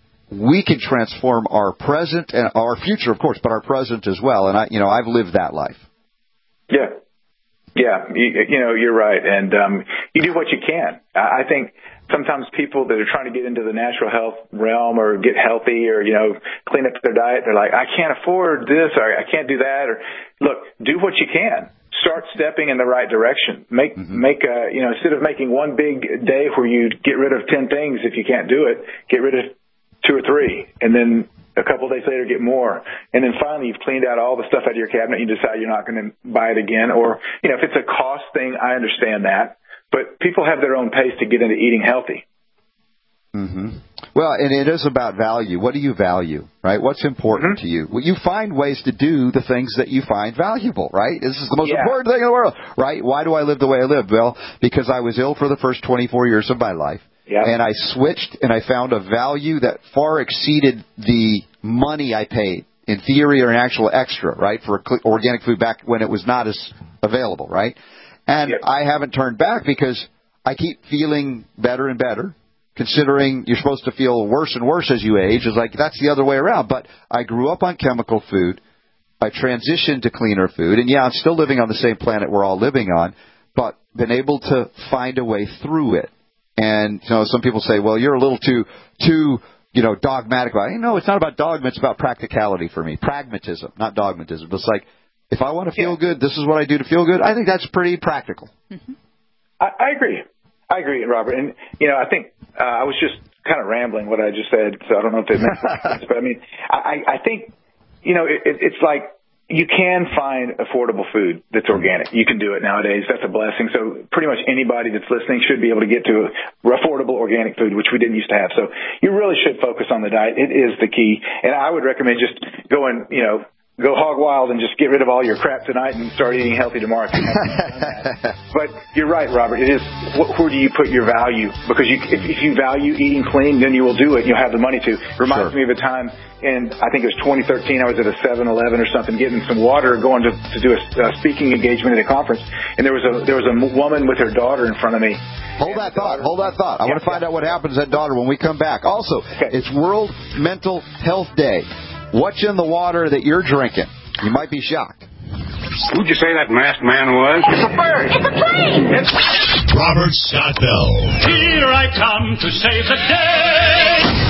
we can transform our present and our future, of course, but our present as well. And I've lived that life. Yeah. Yeah, you're right. And you do what you can. I think sometimes people that are trying to get into the natural health realm or get healthy or, clean up their diet, they're like, I can't afford this or I can't do that. Or look, do what you can. Start stepping in the right direction. Make instead of making one big day where you get rid of 10 things, if you can't do it, get rid of 2 or 3 and then a couple of days later get more. And then finally you've cleaned out all the stuff out of your cabinet. You decide you're not going to buy it again. Or, if it's a cost thing, I understand that. But people have their own pace to get into eating healthy. Mm-hmm. Well, and it is about value. What do you value, right? What's important to you? Well, you find ways to do the things that you find valuable, right? This is the most important thing in the world, right? Why do I live the way I live? Well, because I was ill for the first 24 years of my life. Yeah. And I switched, and I found a value that far exceeded the money I paid, in theory or an actual extra, right, for organic food back when it was not as available, right? And I haven't turned back because I keep feeling better and better, considering you're supposed to feel worse and worse as you age. It's like that's the other way around. But I grew up on chemical food. I transitioned to cleaner food. And, I'm still living on the same planet we're all living on, but been able to find a way through it. And, some people say, well, you're a little too dogmatic about it. No, it's not about dogma. It's about practicality for me. Pragmatism, not dogmatism. But it's like, if I want to feel good, this is what I do to feel good. I think that's pretty practical. Mm-hmm. I agree, Robert. And, I think I was just kind of rambling what I just said, so I don't know if it makes sense. But, I think, it's like you can find affordable food that's organic. You can do it nowadays. That's a blessing. So pretty much anybody that's listening should be able to get to affordable organic food, which we didn't used to have. So you really should focus on the diet. It is the key. And I would recommend just going, go hog wild and just get rid of all your crap tonight and start eating healthy tomorrow. But you're right, Robert. It is, where do you put your value? Because if you value eating clean, then you will do it. You'll have the money to. Reminds me of a time in, I think it was 2013, I was at a 7-Eleven or something getting some water, going to do a speaking engagement at a conference. And there was a woman with her daughter in front of me. Hold that thought. I want to find out what happens to that daughter when we come back. Also, it's World Mental Health Day. What's in the water that you're drinking? You might be shocked. Who'd you say that masked man was? It's a bird. It's a plane. It's Robert Scott Bell. Here I come to save the day.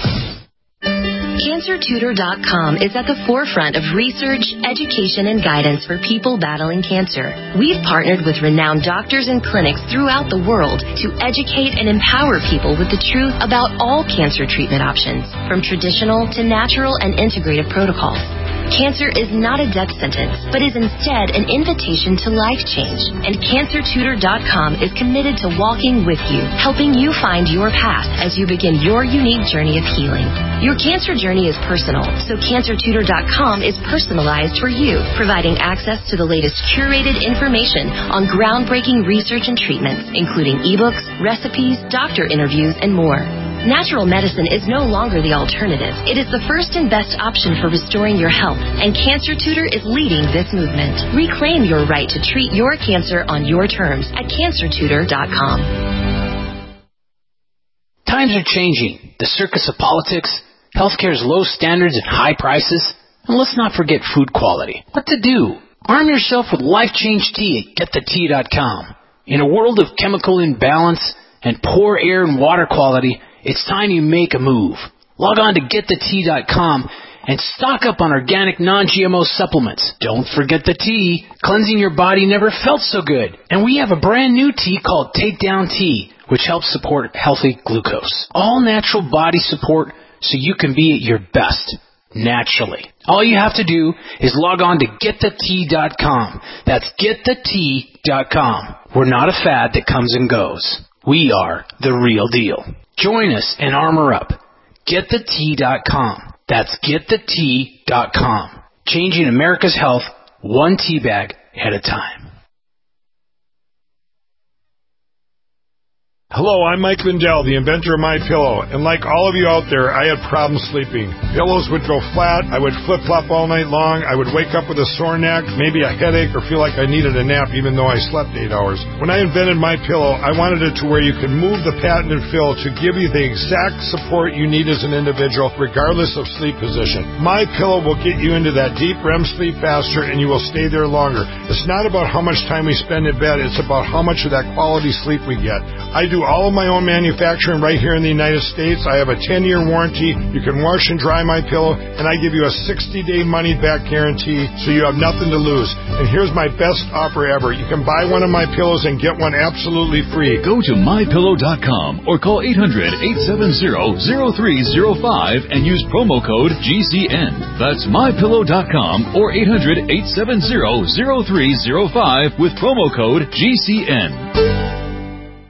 CancerTutor.com is at the forefront of research, education, and guidance for people battling cancer. We've partnered with renowned doctors and clinics throughout the world to educate and empower people with the truth about all cancer treatment options, from traditional to natural and integrative protocols. Cancer is not a death sentence, but is instead an invitation to life change. And CancerTutor.com is committed to walking with you, helping you find your path as you begin your unique journey of healing. Your cancer journey is personal, so CancerTutor.com is personalized for you, providing access to the latest curated information on groundbreaking research and treatments, including ebooks, recipes, doctor interviews, and more. Natural medicine is no longer the alternative. It is the first and best option for restoring your health, and Cancer Tutor is leading this movement. Reclaim your right to treat your cancer on your terms at CancerTutor.com. Times are changing. The circus of politics, healthcare's low standards and high prices, and let's not forget food quality. What to do? Arm yourself with Life Change Tea at GetTheTea.com. In a world of chemical imbalance and poor air and water quality, it's time you make a move. Log on to GetTheTea.com and stock up on organic non-GMO supplements. Don't forget the tea. Cleansing your body never felt so good. And we have a brand new tea called Takedown Tea, which helps support healthy glucose. All natural body support so you can be at your best, naturally. All you have to do is log on to GetTheTea.com. That's GetTheTea.com. We're not a fad that comes and goes. We are the real deal. Join us and armor up. GetTheTea.com. That's GetTheTea.com. Changing America's health one tea bag at a time. Hello, I'm Mike Lindell, the inventor of MyPillow, and like all of you out there, I had problems sleeping. Pillows would go flat, I would flip-flop all night long, I would wake up with a sore neck, maybe a headache, or feel like I needed a nap even though I slept 8 hours. When I invented MyPillow, I wanted it to where you could move the patented fill to give you the exact support you need as an individual, regardless of sleep position. MyPillow will get you into that deep REM sleep faster, and you will stay there longer. It's not about how much time we spend in bed, it's about how much of that quality sleep we get. I do all of my own manufacturing right here in the United States. I have a 10-year warranty. You can wash and dry my pillow, and I give you a 60-day money-back guarantee, so you have nothing to lose. And here's my best offer ever. You can buy one of my pillows and get one absolutely free. Go to MyPillow.com or call 800-870-0305 and use promo code GCN. That's MyPillow.com or 800-870-0305 with promo code GCN.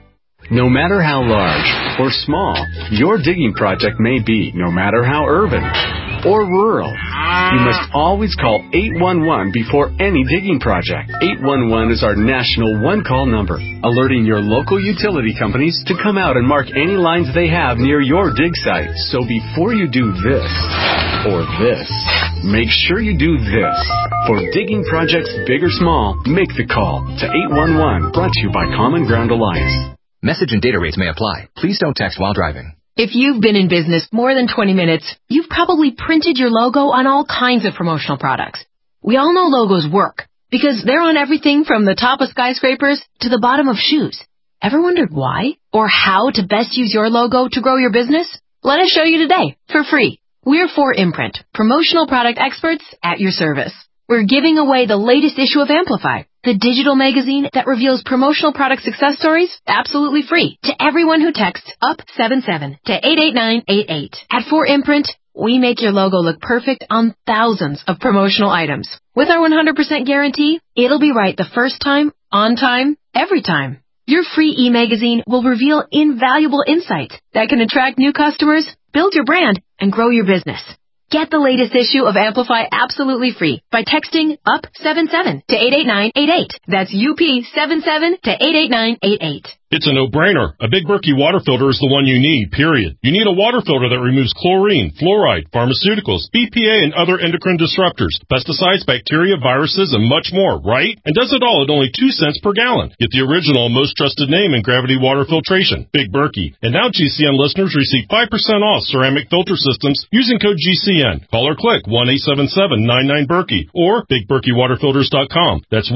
No matter how large or small your digging project may be, no matter how urban or rural, you must always call 811 before any digging project. 811 is our national one-call number, alerting your local utility companies to come out and mark any lines they have near your dig site. So before you do this or this, make sure you do this. For digging projects big or small, make the call to 811, brought to you by Common Ground Alliance. Message and data rates may apply. Please don't text while driving. If you've been in business more than 20 minutes, you've probably printed your logo on all kinds of promotional products. We all know logos work because they're on everything from the top of skyscrapers to the bottom of shoes. Ever wondered why or how to best use your logo to grow your business? Let us show you today for free. We're 4imprint, promotional product experts at your service. We're giving away the latest issue of Amplify, the digital magazine that reveals promotional product success stories absolutely free to everyone who texts UP77 to 88988. At 4imprint, we make your logo look perfect on thousands of promotional items. With our 100% guarantee, it'll be right the first time, on time, every time. Your free e-magazine will reveal invaluable insights that can attract new customers, build your brand, and grow your business. Get the latest issue of Amplify absolutely free by texting UP77 to 88988. That's UP77 to 88988. It's a no-brainer. A Big Berkey water filter is the one you need, period. You need a water filter that removes chlorine, fluoride, pharmaceuticals, BPA, and other endocrine disruptors, pesticides, bacteria, viruses, and much more, right? And does it all at only 2 cents per gallon. Get the original and most trusted name in gravity water filtration, Big Berkey. And now GCN listeners receive 5% off ceramic filter systems using code GCN. Call or click 1-877-99-BERKEY or BigBerkeyWaterFilters.com. That's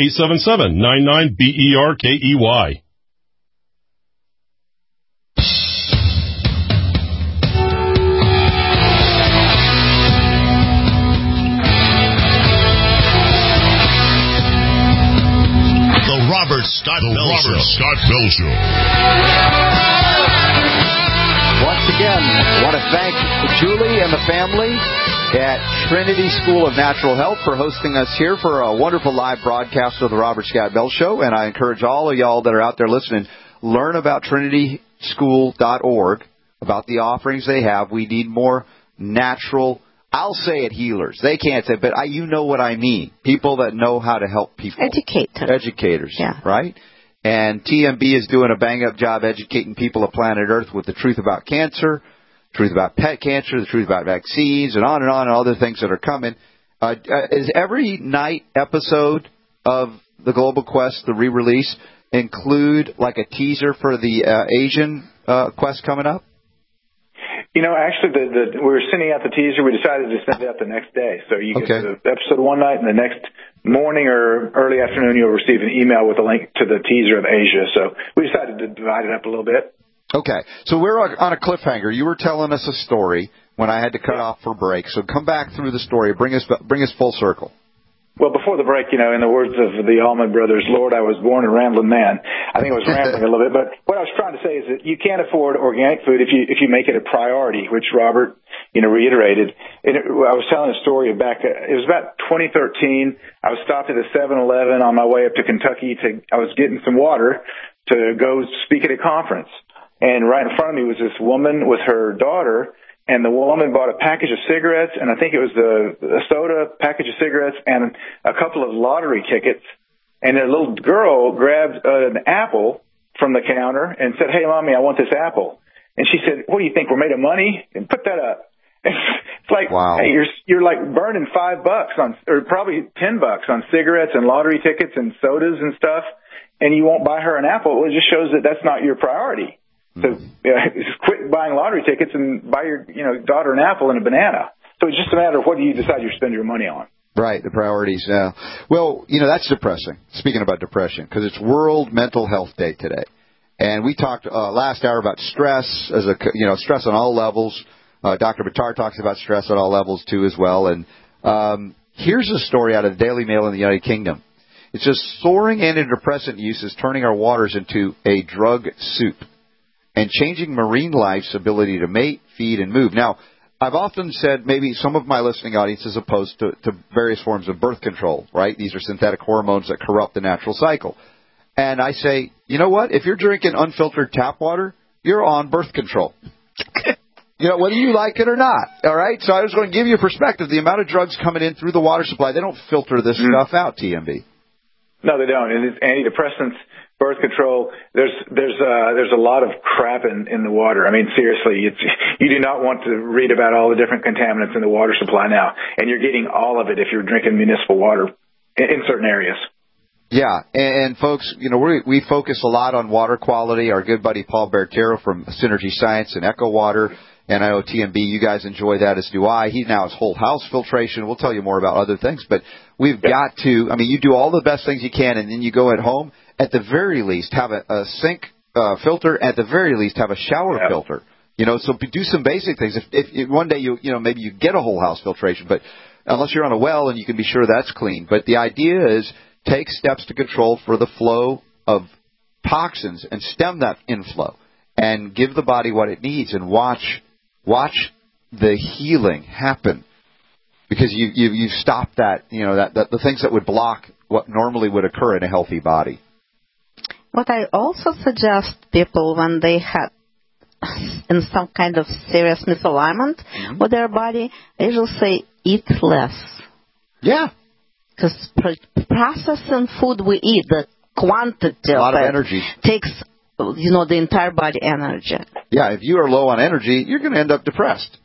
1-877-99-BERKEY. Robert Scott Bell Show. Once again, I want to thank Julie and the family at Trinity School of Natural Health for hosting us here for a wonderful live broadcast of the Robert Scott Bell Show. And I encourage all of y'all that are out there listening, learn about trinityschool.org, about the offerings they have. We need more natural, I'll say it, healers. They can't say it, but you know what I mean. People that know how to help people. Educators, yeah. Right? And TMB is doing a bang-up job educating people of planet Earth with the truth about cancer, truth about pet cancer, the truth about vaccines, and other things that are coming. Is every night episode of the Global Quest, the re-release, include like a teaser for the Asian Quest coming up? You know, actually, we were sending out the teaser. We decided to send it out the next day. So you get the episode one night, and the next morning or early afternoon, you'll receive an email with a link to the teaser of Asia. So we decided to divide it up a little bit. Okay. So we're on a cliffhanger. You were telling us a story when I had to cut off for break. So come back through the story. Bring us full circle. Well, before the break, you know, in the words of the Allman Brothers, Lord, I was born a rambling man. I think I was rambling a little bit, but what I was trying to say is that you can't afford organic food if you make it a priority, which Robert, reiterated. And I was telling a story it was about 2013. I was stopped at a 7-Eleven on my way up to Kentucky. I was getting some water to go speak at a conference. And right in front of me was this woman with her daughter. And the woman bought a package of cigarettes, and I think it was a soda, package of cigarettes, and a couple of lottery tickets. And a little girl grabbed an apple from the counter and said, "Hey, Mommy, I want this apple." And she said, "What do you think? We're made of money? And put that up." It's like, wow. Hey, you're like burning $5 or probably $10 on cigarettes and lottery tickets and sodas and stuff, and you won't buy her an apple. Well, it just shows that that's not your priority. So quit buying lottery tickets and buy your daughter an apple and a banana. So it's just a matter of what do you decide you spend your money on. Right, the priorities. Well, that's depressing. Speaking about depression, because it's World Mental Health Day today, and we talked last hour about stress stress on all levels. Dr. Buttar talks about stress at all levels too as well. And here's a story out of the Daily Mail in the United Kingdom. It says soaring antidepressant use is turning our waters into a drug soup and changing marine life's ability to mate, feed, and move. Now, I've often said maybe some of my listening audience is opposed to various forms of birth control, right? These are synthetic hormones that corrupt the natural cycle. And I say, you know what? If you're drinking unfiltered tap water, you're on birth control. Whether you like it or not. All right? So I was going to give you a perspective. The amount of drugs coming in through the water supply, they don't filter this stuff out, TMB. No, they don't. And it's antidepressants, birth control. There's a lot of crap in the water. I mean, seriously, you do not want to read about all the different contaminants in the water supply now. And you're getting all of it if you're drinking municipal water in certain areas. Yeah, and folks, we focus a lot on water quality. Our good buddy Paul Bertero from Synergy Science and Echo Water, and I know TMB, you guys enjoy that, as do I. He now has whole house filtration. We'll tell you more about other things, but we've got to, you do all the best things you can, and then you go at home, at the very least, have a sink filter, at the very least, have a shower filter. So do some basic things. If one day maybe you get a whole house filtration, but unless you're on a well and you can be sure that's clean. But the idea is take steps to control for the flow of toxins and stem that inflow and give the body what it needs and watch the healing happen, because you stopped that, that the things that would block what normally would occur in a healthy body. What I also suggest people when they had in some kind of serious misalignment with their body, I usually say eat less. Yeah. Because processing food we eat, the quantity a lot of of it energy takes, the entire body energy. Yeah, if you are low on energy, you're going to end up depressed.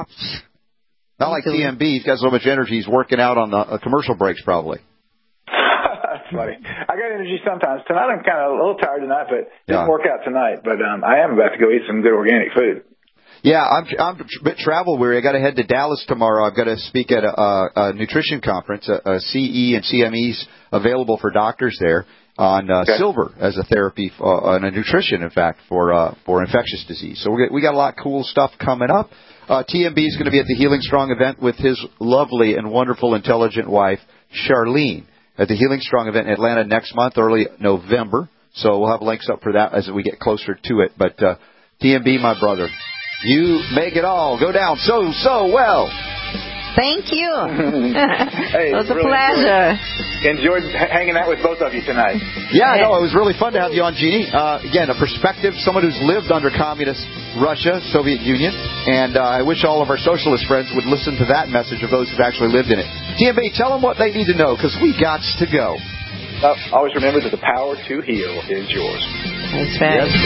Not like TMB. He's got so much energy, he's working out on the commercial breaks probably. That's funny. I got energy sometimes. Tonight I'm kind of a little tired tonight, but didn't work out tonight. But I am about to go eat some good organic food. Yeah, I'm a bit travel weary. I got to head to Dallas tomorrow. I've got to speak at a nutrition conference, a CE and CMEs available for doctors there on silver as a therapy and a nutrition, in fact, for infectious disease. So we got a lot of cool stuff coming up. TMB is going to be at the Healing Strong event with his lovely and wonderful, intelligent wife, Charlene, at the Healing Strong event in Atlanta next month, early November. So we'll have links up for that as we get closer to it. But TMB, my brother, you make it all go down so well. Thank you. Hey, it was a pleasure. Enjoyed hanging out with both of you tonight. Yeah, no, it was really fun to have you on, Jeannie. Again, a perspective, someone who's lived under communist Russia, Soviet Union, and I wish all of our socialist friends would listen to that message of those who've actually lived in it. TMB, tell them what they need to know, because we got to go. Always remember that the power to heal is yours. That's right. Yes.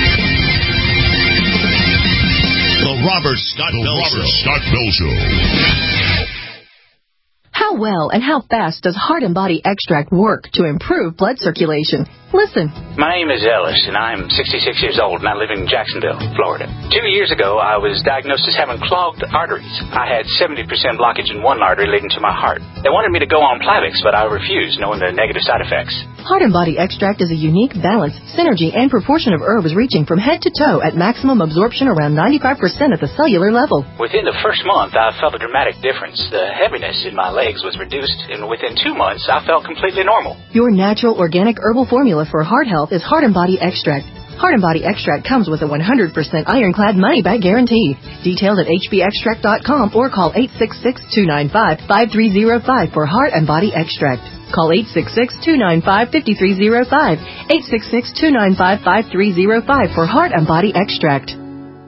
The Robert Scott Bell Show. How well and how fast does Heart and Body Extract work to improve blood circulation? Listen. My name is Ellis, and I'm 66 years old, and I live in Jacksonville, Florida. 2 years ago, I was diagnosed as having clogged arteries. I had 70% blockage in one artery leading to my heart. They wanted me to go on Plavix, but I refused, knowing the negative side effects. Heart and Body Extract is a unique balance, synergy, and proportion of herbs reaching from head to toe at maximum absorption around 95% at the cellular level. Within the first month, I felt a dramatic difference. The heaviness in my legs was reduced, and within 2 months, I felt completely normal. Your natural organic herbal formula for heart health is Heart and Body Extract. Heart and Body Extract comes with a 100% ironclad money-back guarantee. Detailed at hbextract.com or call 866-295-5305 for Heart and Body Extract. Call 866-295-5305. 866-295-5305 for Heart and Body Extract.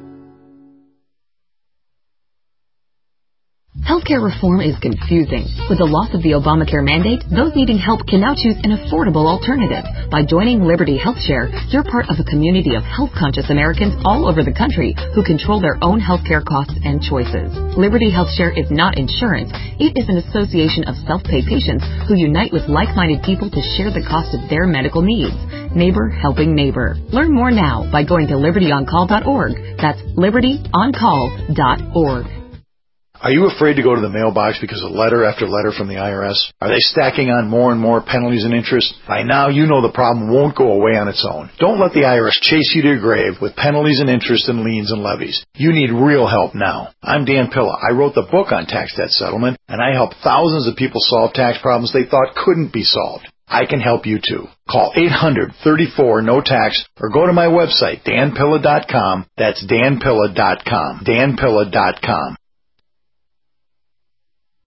Healthcare reform is confusing. With the loss of the Obamacare mandate, those needing help can now choose an affordable alternative. By joining Liberty HealthShare, you're part of a community of health-conscious Americans all over the country who control their own healthcare costs and choices. Liberty HealthShare is not insurance. It is an association of self-pay patients who unite with like-minded people to share the cost of their medical needs. Neighbor helping neighbor. Learn more now by going to libertyoncall.org. That's libertyoncall.org. Are you afraid to go to the mailbox because of letter after letter from the IRS? Are they stacking on more and more penalties and interest? By now, you know the problem won't go away on its own. Don't let the IRS chase you to your grave with penalties and interest and liens and levies. You need real help now. I'm Dan Pilla. I wrote the book on tax debt settlement, and I help thousands of people solve tax problems they thought couldn't be solved. I can help you too. Call 800-34-NO-TAX or go to my website, danpilla.com. That's danpilla.com. danpilla.com.